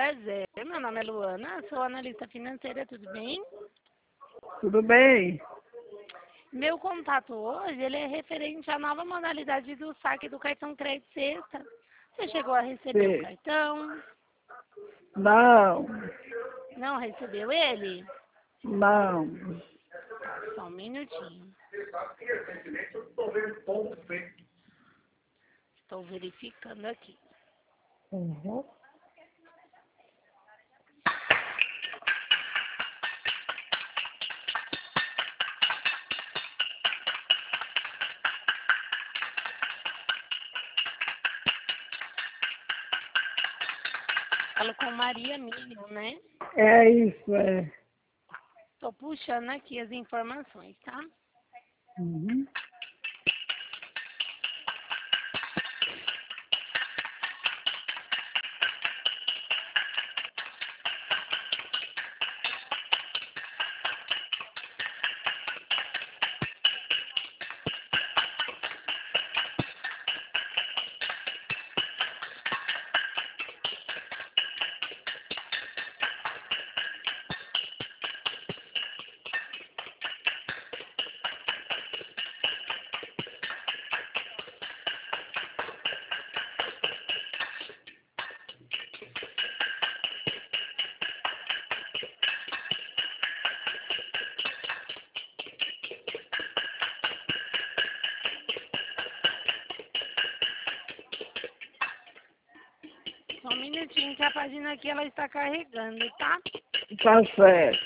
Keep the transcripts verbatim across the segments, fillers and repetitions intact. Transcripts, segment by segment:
Prazer, meu nome é Luana, sou analista financeira, tudo bem? Tudo bem? Meu contato hoje ele é referente à nova modalidade do saque do cartão crédito sexta. Você chegou a receber o Sim. cartão? Não, Não recebeu ele? não. Tá, só um minutinho. Estou verificando aqui. Uhum. Falo com Maria Miriam, né? É isso, é. Estou puxando aqui as informações, tá? Uhum. Só um minutinho que a página aqui ela está carregando, tá? Tá certo.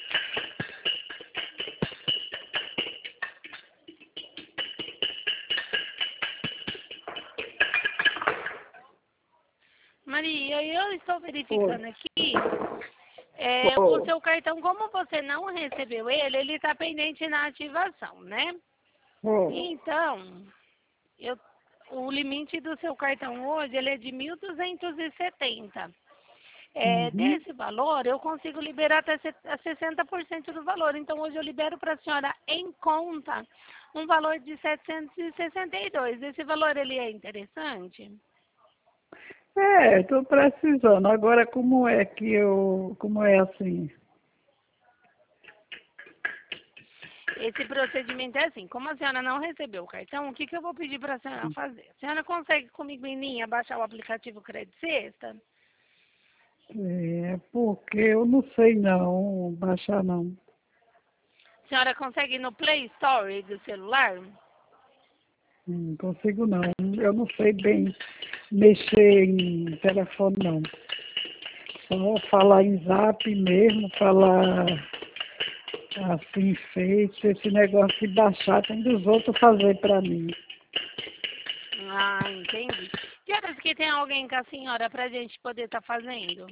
Maria, eu estou Foi. verificando aqui. É, o Foi. seu cartão, como você não recebeu ele, ele está pendente na ativação, né? Foi. Então, eu, o limite do seu cartão hoje ele é de mil duzentos e setenta. É, Uhum. desse valor, eu consigo liberar até sessenta por cento do valor. Então, hoje eu libero para a senhora em conta um valor de setecentos e sessenta e dois. Esse valor, ele é interessante? É, estou precisando. Agora, como é que eu... Como é assim? Esse procedimento é assim, como a senhora não recebeu o cartão, o que, que eu vou pedir para a senhora fazer? A senhora consegue comigo em linha baixar o aplicativo Crédito Sexta? É, porque eu não sei não, baixar não. A senhora consegue ir no Play Store do celular? Não consigo não. Eu não sei bem mexer em telefone não. Só falar em zap mesmo, falar assim feito, esse negócio de baixar tem dos outros fazer para mim. Ah, entendi. Que horas que tem alguém com a senhora para a gente poder estar fazendo?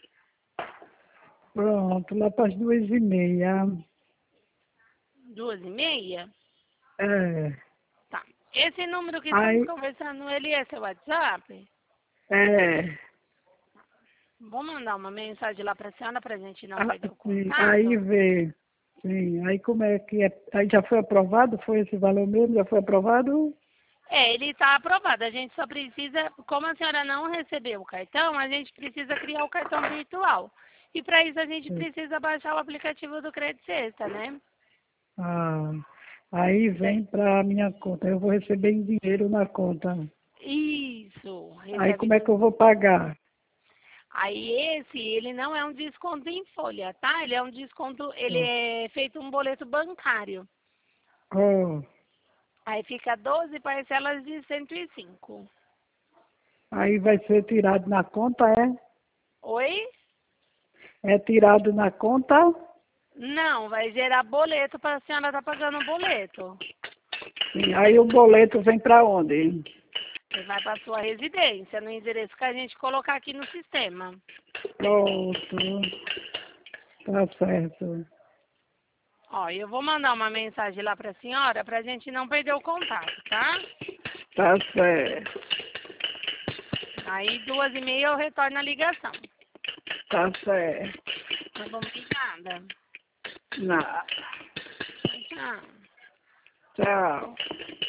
Pronto, lá para as duas e meia. Duas e meia? É, Tá. Esse número que estamos aí, conversando, ele é seu WhatsApp? é, Vou mandar uma mensagem lá para a senhora para a gente não perder o assim, aí contato. vê, sim, aí como é que é, aí já foi aprovado, foi esse valor mesmo, já foi aprovado? É, ele está aprovado. A gente só precisa, como a senhora não recebeu o cartão, a gente precisa criar o cartão virtual. E para isso a gente precisa baixar o aplicativo do Crédito Sexta, né? Ah, aí Da- vem para a minha conta, eu vou receber em dinheiro na conta. Isso, Aí recebe como é que no... eu vou pagar? Aí esse, ele não é um desconto em folha, tá? Ele é um desconto, ele é feito um boleto bancário. Oh, Aí fica doze parcelas de cento e cinco. aí vai ser tirado na conta, é? Oi? É tirado na conta? Não, vai gerar boleto para a senhora estar pagando o boleto. Sim, aí o boleto vem para onde? Você vai para sua residência, no endereço que a gente colocar aqui no sistema. Pronto, tá certo. Ó, eu vou mandar uma mensagem lá para a senhora para a gente não perder o contato, tá? Tá certo, Aí duas e meia eu retorno a ligação. tá certo. Tá bom, obrigada. Nada. Tchau. Tchau.